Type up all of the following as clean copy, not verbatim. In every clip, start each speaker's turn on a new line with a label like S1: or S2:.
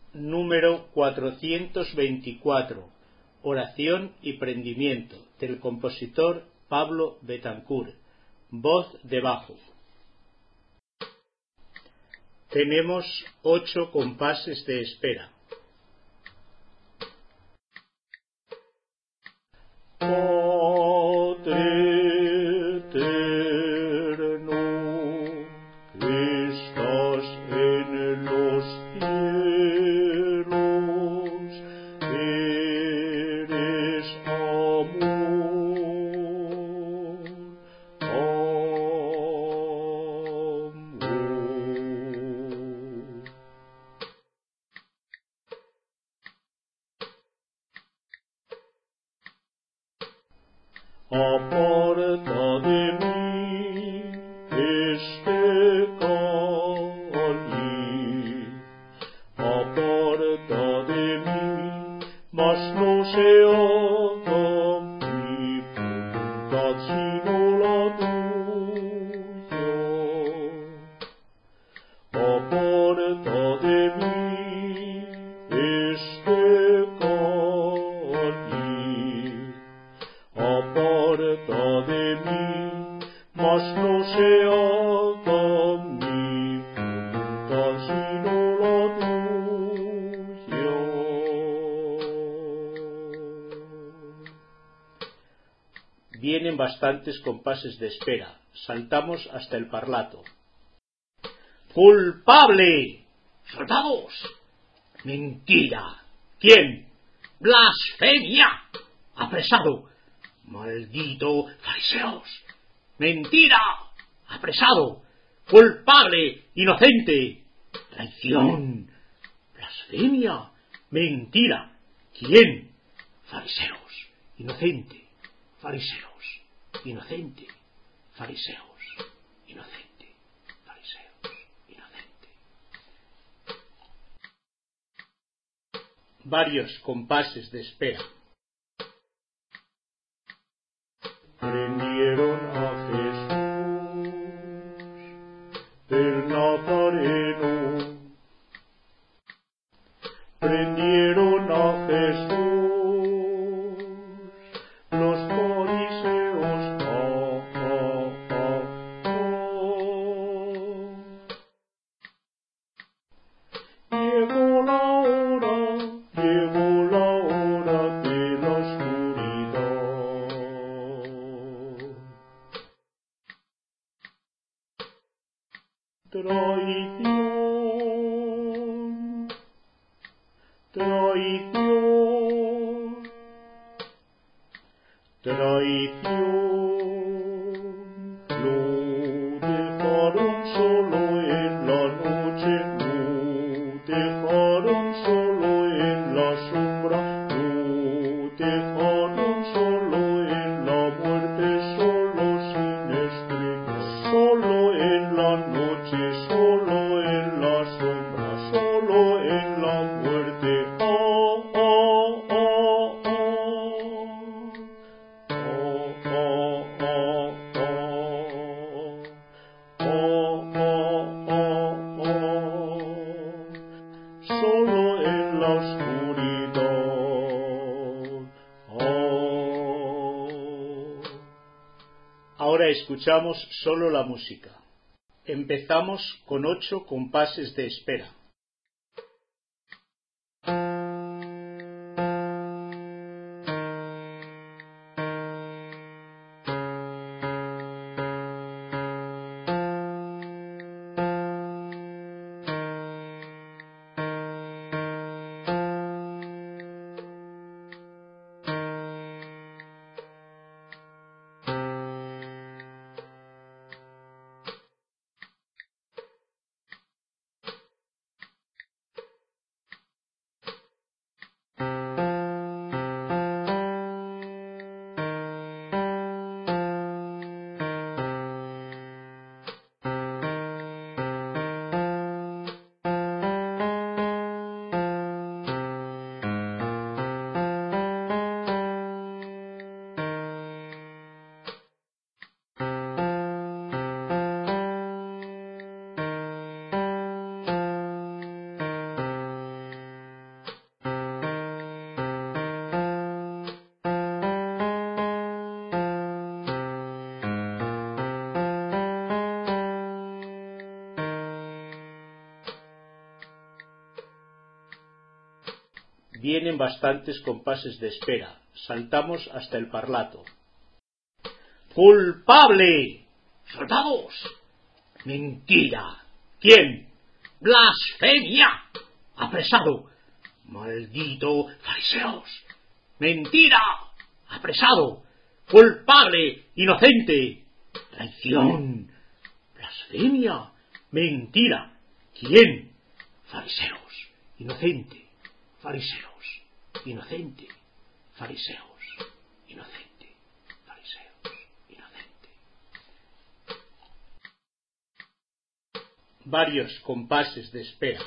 S1: número 424, Oración y prendimiento, del compositor Pablo Betancourt, voz de bajo. Tenemos 8 compases de espera.
S2: Padre eterno, que estás en los cielos, eres amor, aparta de mí este cáliz, aparta de mí, mas no se haga mi voluntad sino la tuya. Aparta de mí este cáliz, aparta de mí, mas no se haga mi voluntad sino la tuya.
S1: Vienen bastantes compases de espera. Saltamos hasta el parlato. ¡Culpable! ¡Soldados! ¡Mentira! ¿Quién? ¡Blasfemia! ¡Apresado! ¡Maldito fariseos! ¡Mentira! ¡Apresado! ¡Culpable! ¡Inocente! ¡Traición! ¡Blasfemia! ¡Mentira! ¿Quién? Fariseos. Inocente. Fariseos. Inocente. Fariseos. Inocente. Fariseos. Inocente. Varios compases de espera.
S2: Prendieron a Jesús, el Nazareno. Prendieron a Jesús, los fariseos. Llegó la hora de la oscuridad. Traición, traición, traición. Lo dejaron solo en la noche, lo dejaron solo en la sombra, lo dejaron solo en la muerte, solo sin estrellas, solo en la noche, solo en la sombra, solo en la muerte. Solo en la oscuridad.
S1: Ahora escuchamos solo la música. Empezamos con 8 compases de espera. Vienen bastantes compases de espera. Saltamos hasta el parlato. ¡Culpable!
S3: ¡Soldados!
S1: ¡Mentira! ¿Quién?
S3: ¡Blasfemia! ¡Apresado! ¡Maldito fariseos!
S1: ¡Mentira!
S3: ¡Apresado!
S1: ¡Culpable! ¡Inocente!
S3: ¡Traición! ¡Blasfemia!
S1: ¡Mentira! ¿Quién?
S3: ¡Fariseos!
S1: Inocente.
S3: ¡Fariseos! Inocente. ¡Fariseos! Inocente. ¡Fariseos! Inocente.
S1: Varios compases de espera.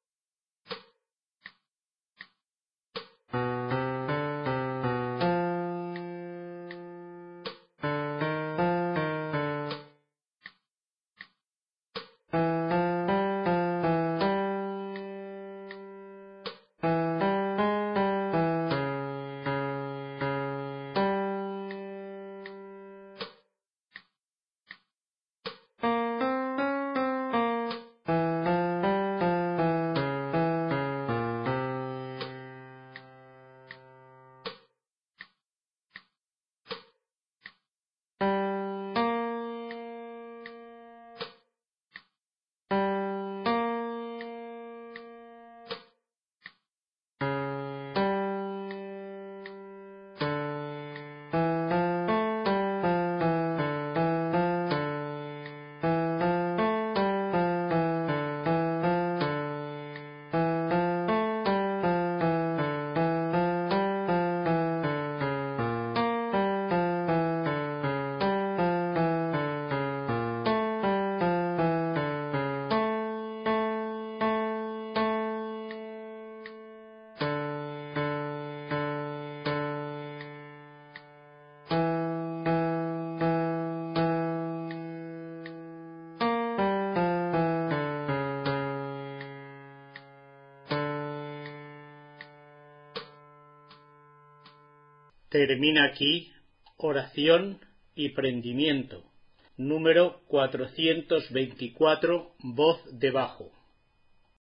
S1: Termina aquí oración y prendimiento. Número 424, voz de bajo.